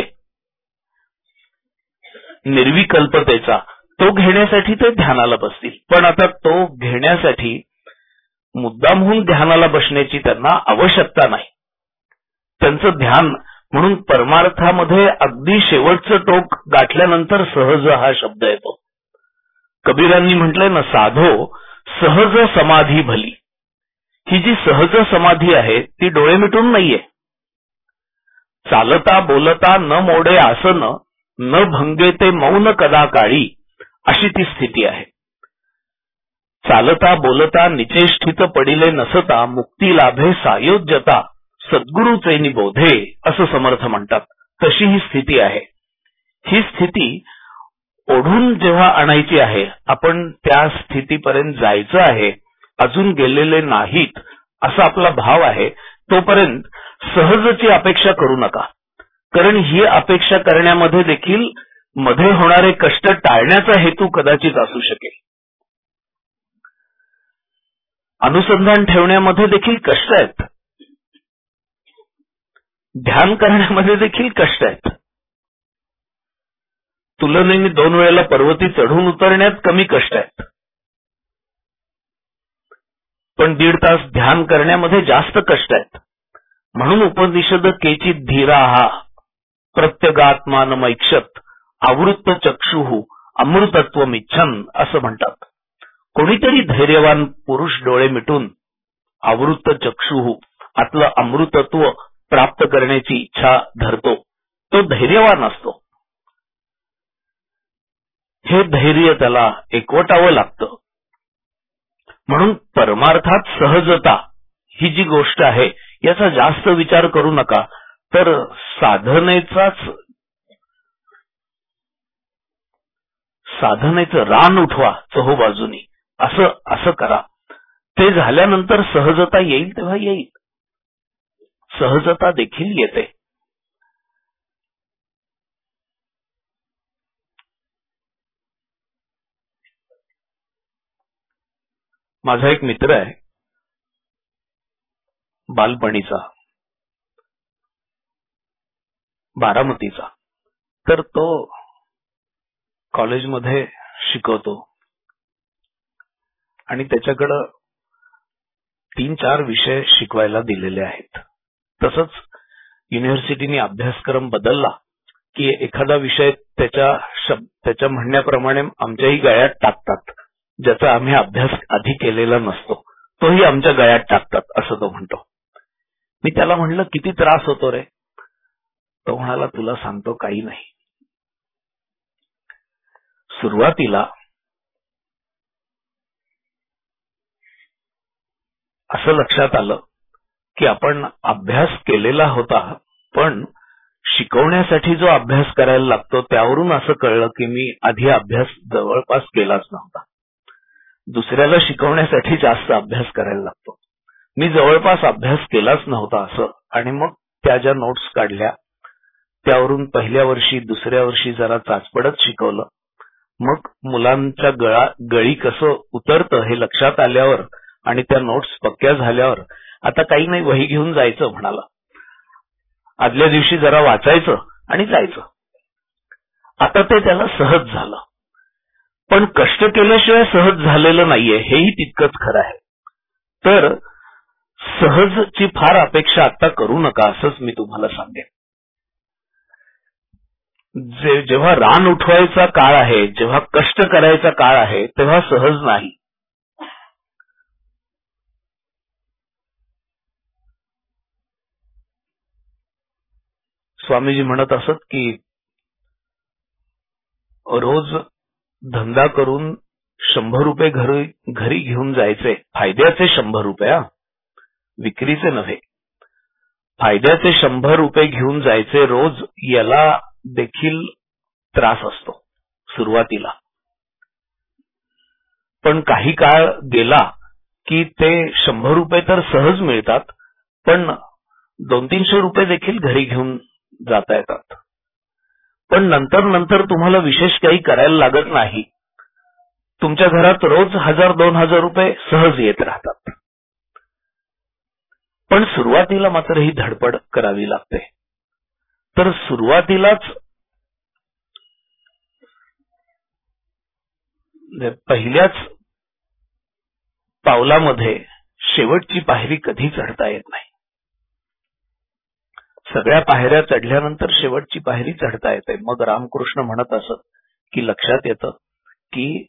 निर्विकल्पतेचा, तो घेण्यासाठी ते ध्यानाला बसतील. पण आता तो घेण्यासाठी मुद्दामहून ध्यानाला बसण्याची त्यांना आवश्यकता नाही. त्यांचं ध्यान म्हणून परमार्थामध्ये अगदी शेवटचं टोक गाठल्यानंतर सहज हा शब्द येतो. कबीरांनी म्हटलंय ना, साधो सहज समाधी भली. ही जी सहज समाधी आहे ती डोळे मिटून नाहीये. चालता बोलता न मोडे आसन, न भंगे ते मौन कदा काळी, अशी ती स्थिती आहे. चालता बोलता निचेष्टित पडिले नसता, मुक्ती लाभे सायोज्यता, सद्गुरूचे निबोधे, असं समर्थ म्हणतात. तशी ही स्थिती आहे. ही स्थिती ओढून जेव्हा आणायची आहे, आपण त्या स्थितीपर्यंत जायचं आहे, अजून गेलेले नाहीत असा आपला भाव आहे, तोपर्यंत सहजची अपेक्षा करू नका. कारण ही अपेक्षा करण्यामध्ये देखील मध्ये होणारे कष्ट टाळण्याचा हेतू कदाचित असू शकेल. अनुसंधान ठेवण्यामध्ये देखील कष्ट आहेत, ध्यान करण्यामध्ये देखील कष्ट आहेत. तुलनेने 2 वेळेला पर्वती चढून उतरण्यात कमी कष्ट आहेत, पण 1.5 तास ध्यान करण्यामध्ये जास्त कष्ट आहेत. म्हणून उपनिषद केचित धीराः प्रत्यगात्मानमैक्षत आवृत्त चक्षुः अमृतत्वमिच्छन् असं म्हणतात. कोणीतरी धैर्यवान पुरुष डोळे मिटून आवृत्त चक्षुः आतलं अमृतत्व प्राप्त करण्याची इच्छा धरतो, तो धैर्यवान असतो. हे धैर्य त्याला एकवटावं लागतं. म्हणून परमार्थात सहजता ही जी गोष्ट आहे याचा जास्त विचार करू नका, तर साधनेचं रान उठवा चहूबाजूनी, असं करा. ते झाल्यानंतर सहजता येईल तेव्हा येईल. सहजता देखील येते. माझा एक मित्र आहे बालपणीचा, बारामतीचा. तर तो कॉलेजमध्ये शिकवतो आणि त्याच्याकडं 3-4 विषय शिकवायला दिलेले आहेत. तसंच युनिव्हर्सिटीने अभ्यासक्रम बदलला की एखादा विषय त्याच्या म्हणण्याप्रमाणे आमच्याही गळ्यात टाकतात, ज्याचा आम्ही अभ्यास आधी केलेला नसतो, तोही आमच्या गळ्यात टाकतात, असं तो म्हणतो. मी त्याला म्हणलं, किती त्रास होतो रे? तो म्हणाला, तुला सांगतो काही नाही. सुरुवातीला असं लक्षात आलं की आपण अभ्यास केलेला होता, पण शिकवण्यासाठी जो अभ्यास करायला लागतो त्यावरून असं कळलं की मी आधी अभ्यास जवळपास केलाच नव्हता. दुसऱ्याला शिकवण्यासाठी जास्त अभ्यास करायला लागतो, मी जवळपास अभ्यास केलाच नव्हता असं. आणि मग त्या ज्या नोट्स काढल्या त्यावरून पहिल्या वर्षी दुसऱ्या वर्षी जरा चाचपडत शिकवलं. मग मुलांच्या गळी कसं उतरतं हे लक्षात आल्यावर आणि त्या नोट्स पक्क्या झाल्यावर आता काही नाही, वही घेऊन जायचं म्हणाला. आदल्या दिवशी जरा वाचायचं आणि जायचं. आता ते त्याला सहज झालं. पण कष्ट केल्याशिवाय सहज झालेलं नाहीये, हेही तितकंच खरं आहे. तर सहजची फार अपेक्षा आता करू नका, असंच मी तुम्हाला सांगेन. जेव्हा रान उठवायचा काळ आहे, जेव्हा कष्ट करायचा काळ आहे, तेव्हा सहज नाही. स्वामीजी म्हणत असत की रोज धंदा करून 100 रुपये घरी घेऊन जायचे, फायद्याचे 100 रुपये, विक्रीचे नव्हे, फायद्याचे 100 रुपये घेऊन जायचे रोज. याला देखील त्रास असतो सुरुवातीला, पण काही काळ गेला की ते 100 रुपये तर सहज मिळतात, पण 200-300 रुपये देखील घरी घेऊन जाता येतात. पण नंतर तुम्हाला विशेष काही करायला लागत नाही. तुमच्या घरात रोज 1000-2000 रुपये सहज येत राहतात. पण सुरुवातीला मात्र ही धडपड करावी लागते. तर सुरुवातीलाच पहिल्याच पावलामध्ये शेवटची पायरी कधी चढता येत नाही. सगळ्या पायऱ्या चढल्यानंतर शेवटची पायरी चढता येते. मग रामकृष्ण म्हणत असत की लक्षात येतं की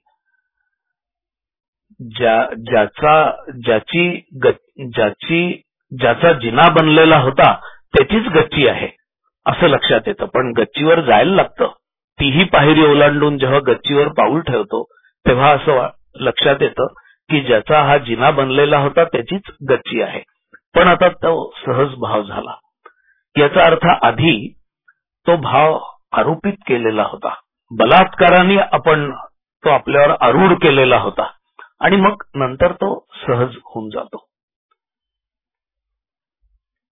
ज्याचा जिना बनलेला होता त्याचीच गच्ची आहे असं लक्षात येतं. पण गच्चीवर जायला लागतं. तीही पायरी ओलांडून जेव्हा गच्चीवर पाऊल ठेवतो तेव्हा असं लक्षात येतं की ज्याचा हा जिना बनलेला होता त्याचीच गच्ची आहे. पण आता तो सहज भाव झाला. याचा अर्थ आधी तो भाव आरोपित केलेला होता, बलात्काराने आपण तो आपल्यावर आरूढ केलेला होता, आणि मग नंतर तो सहज होऊन जातो.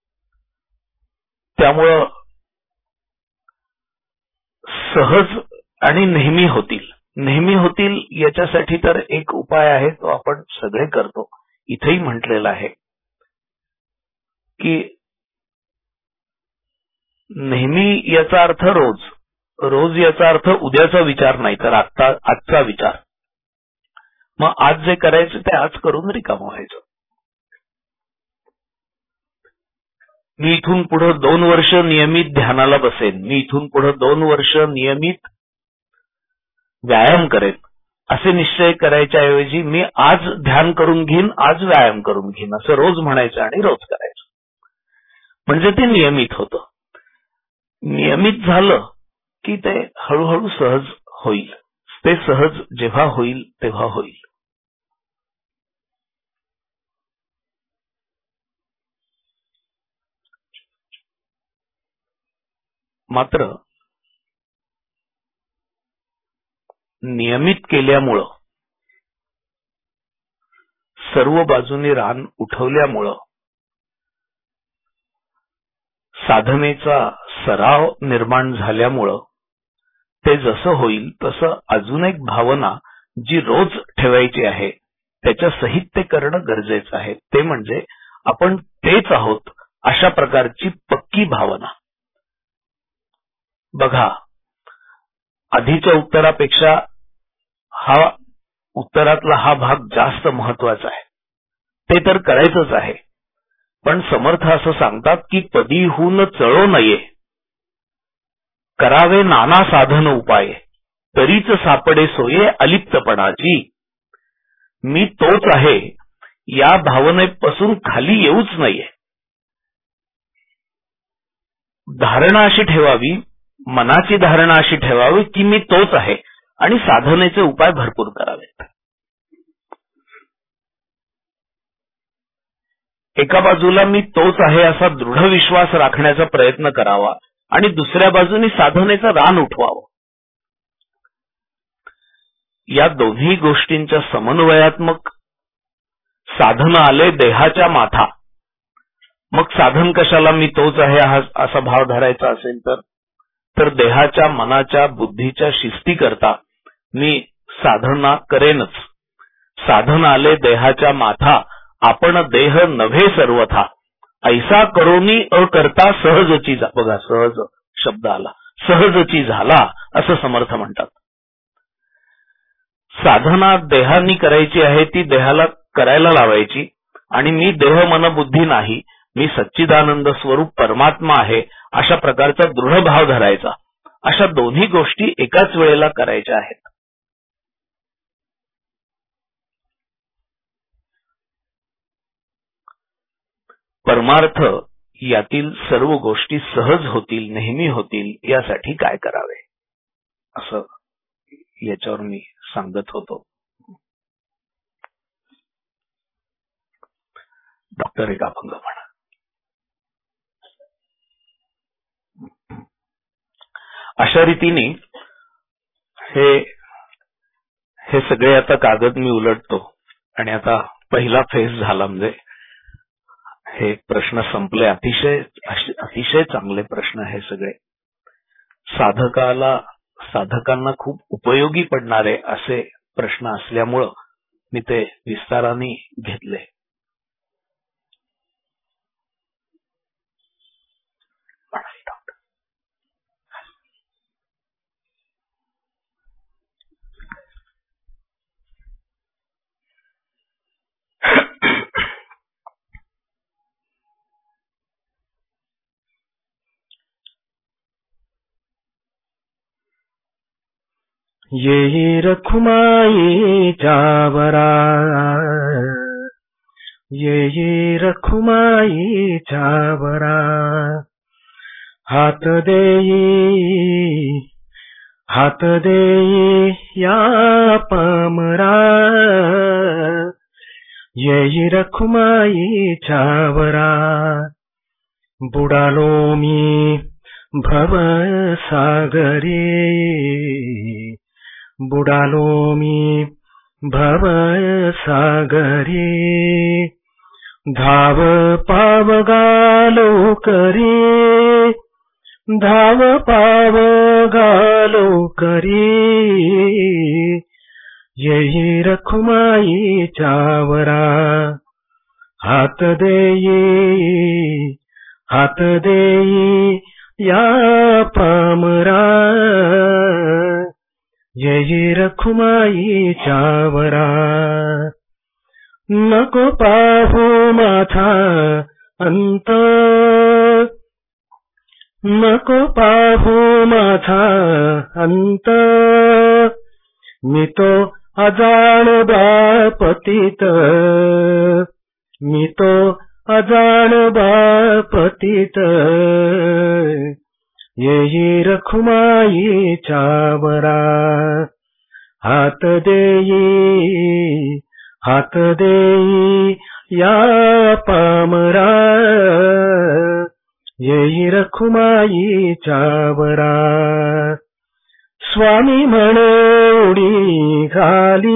त्यामुळं सहज आणि नेहमी होतील. नेहमी होतील याच्यासाठी तर एक उपाय आहे, तो आपण सगळे करतो. इथेही म्हटलेलं आहे की नेहमी याचा अर्थ रोज, रोज याचा अर्थ उद्याचा विचार नाही तर आजचा विचार. मग आज जे करायचं ते आज करून रिकामं व्हायचं. मी इथून पुढे 2 वर्ष नियमित ध्यानाला बसेन, मी इथून पुढे 2 वर्ष नियमित व्यायाम करेन, असे निश्चय करायच्या ऐवजी मी आज ध्यान करून घेईन, आज व्यायाम करून घेईन, असं रोज म्हणायचं आणि रोज करायचं. म्हणजे ते नियमित होतं. नियमित झालं की ते हळूहळू सहज होईल. ते सहज जेव्हा होईल तेव्हा होईल. मात्र नियमित केल्यामुळं, सर्व बाजूने रान उठवल्यामुळं, साधनेचा सराव निर्माण झाल्यामुळं ते जसं होईल तसं अजून एक भावना जी रोज ठेवायची आहे त्याच्या सहित ते करणं गरजेचं आहे. ते म्हणजे आपण तेच आहोत अशा प्रकारची पक्की भावना. बघा, आधीच्या उत्तरापेक्षा उत्तरातला हा भाग जास्त महत्वाचा आहे. ते तर करायचंच आहे, पण समर्थ असं सांगतात की पदीहून चळो नये, करावे नाना साधन उपाय, तरीच सापडे सोये अलिप्तपणाची. मी तोच आहे या भावनेपासून खाली येऊच नाहीये. धारणा अशी ठेवावी, मनाची धारणा अशी ठेवावी की मी तोच आहे आणि साधनेचे उपाय भरपूर करावेत. एका बाजूला मी तोच आहे असा दृढ विश्वास राखण्याचा प्रयत्न करावा आणि दुसऱ्या बाजूने साधनेचं रान उठवावं. या दोन्ही गोष्टींच्या समन्वयात्मक साधन आले देहाच्या माथा. मग साधन कशाला मी तोच आहे असा भाव धरायचा असेल तर देहाच्या, मनाच्या, बुद्धीच्या शिस्ती करता मी साधना करेनच. साधन आले देहाच्या माथा, आपण देह नव्हे सर्वथा, ऐसा करोनी अकर्ता सहजची. बघा, सहज शब्द आला, सहजची झाला असं समर्थ म्हणतात. साधना देहानी करायची आहे, ती देहाला करायला लावायची आणि मी देह मन बुद्धी नाही, मी सच्चिदानंद स्वरूप परमात्मा आहे अशा प्रकारचा दृढ भाव धरायचा. अशा दोन्ही गोष्टी एकाच वेळेला करायच्या आहेत. परमार्थ यातील सर्व गोष्टी सहज होतील, नेहमी होतील, यासाठी काय करावे असं याच्यावर मी सांगत होतो. डॉक्टर एक अभंग म्हणा. अशा रीतीने हे सगळे आता कागद मी उलटतो आणि आता पहिला फेज झाला, म्हणजे हे प्रश्न संपले. अतिशय चांगले प्रश्न हे सगळे. साधकांना खूप उपयोगी पडणारे असे प्रश्न असल्यामुळं मी ते विस्ताराने घेतले. ये रखुमाई चावरा, ये रखुमाई चावरा, हात देई या पमरा, ये रखुमाई चावरा, बुडालो मी भव सागरे, बुडालो मी भव सागरे, धाव पावगालो करे, धाव पाव घालो करी येई रखुमाई चावरा हात देई या पामरा येई रखुमाई चावरा नको पाहू माझा अंत नको पाहू माझा अंत मी तो अजाण बापतीत मी तो अजाण बापतीत येई रखुमाई चावरा हात देई या पामरा येई रखुमाई चावरा स्वामी म्हणे उडी घाली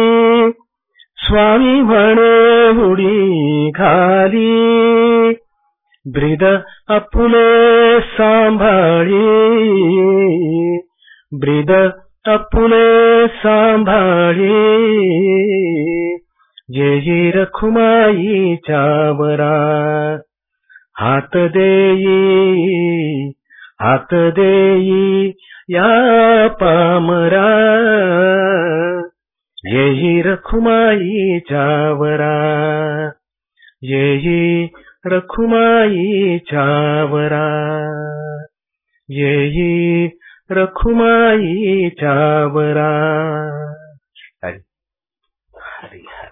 स्वामी म्हणे उडी घाली ब्रीद आपुले सांभाळी ब्रीद आपुले सांभाळी येई रखुमाई चावरा हात देई या पामरा येई रखुमाई चावरा येई रखुमाई चावरा येई रखुमाई चावरा. हरी हरी हरी.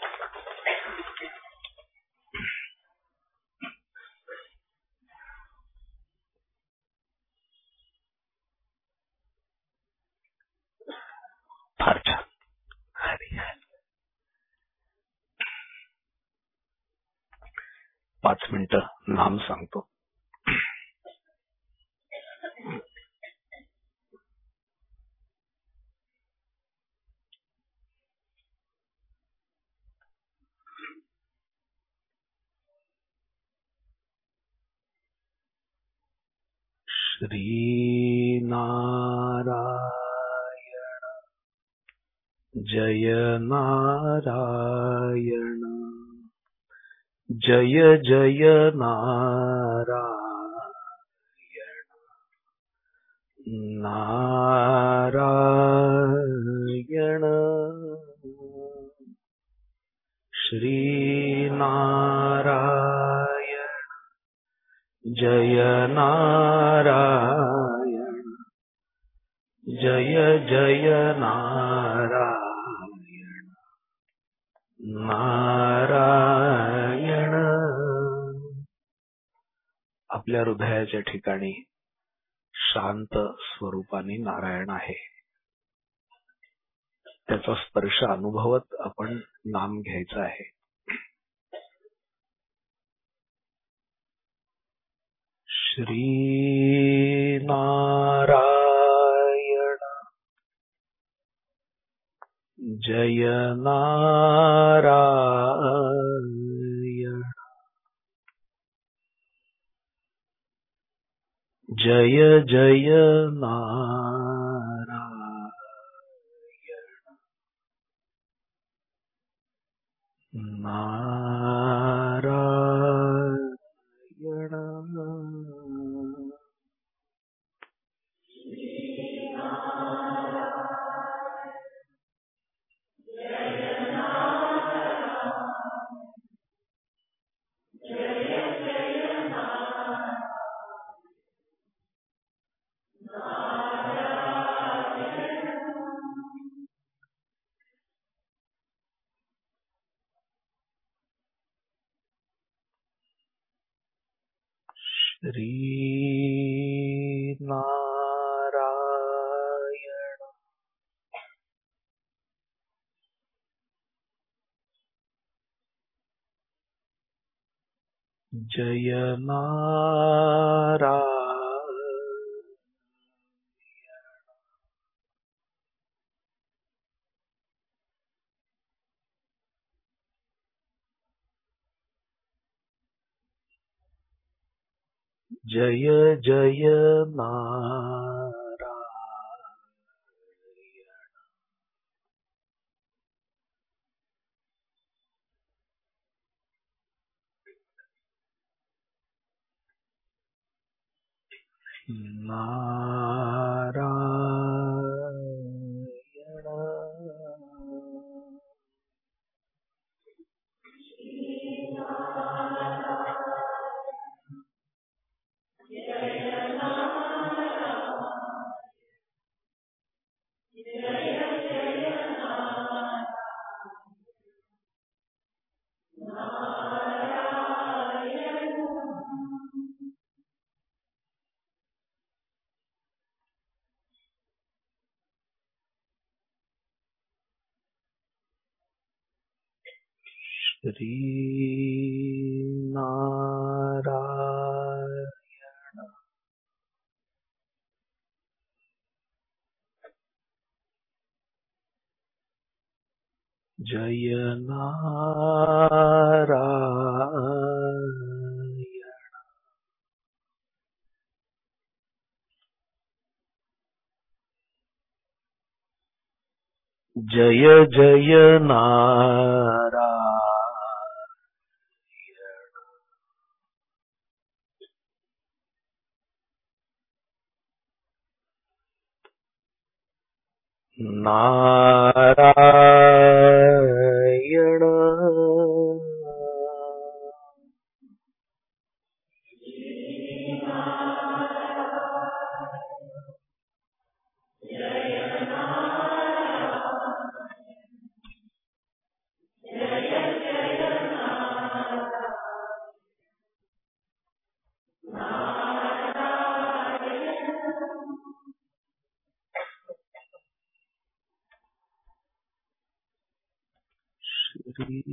फार छान. हरी हरी. 5 मिनिटं नाम सांगतो. श्री नारायण जय नारायण जय जय नारायण नारायण श्री नारायण जय नारायण जय जय नारायण नारायण. आपल्या हृदयाच्या ठिकाणी शांत स्वरूपाने नारायण आहे. त्याचा स्पर्श अनुभवत आपण नाम घ्यायचं आहे. श्री नारायण जय नारायण जय जय नारायण नारायण. श्री नारायण जय नारायण जय जय नारायण। श्री नारायण। जय नारायण। जय जय नारायण। नारायण। श्री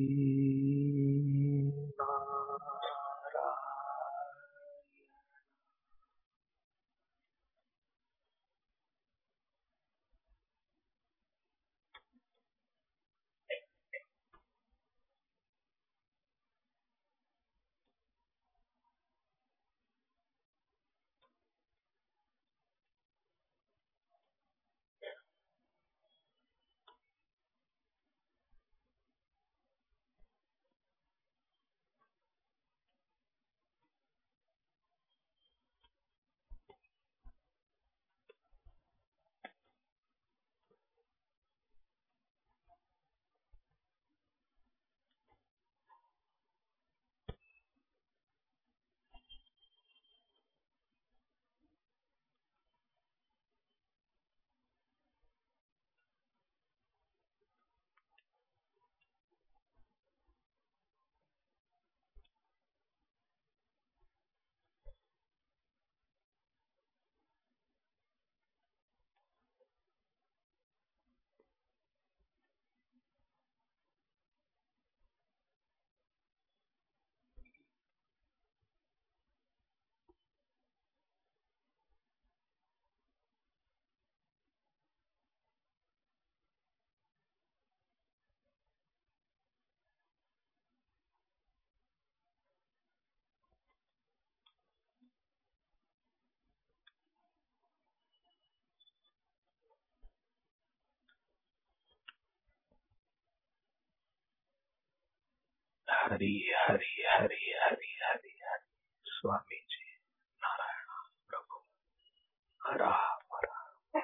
हरि हरि हरि हरि हरि हरि। स्वामी जी नारायण प्रभु हरा हरा।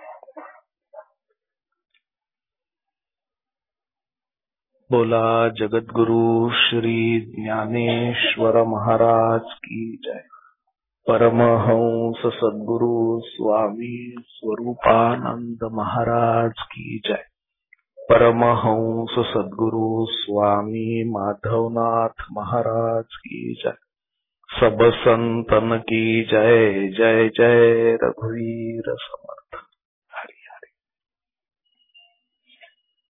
बोला जगद्गुरु श्री ज्ञानेश्वर महाराज की जय। परमहंस सद्गुरु स्वामी स्वरूपानंद महाराज की जय। परमहंस सद्गुरु स्वामी माधवनाथ महाराज की जय। सब संतन की जय। जय जय रघुवीर समर्थ।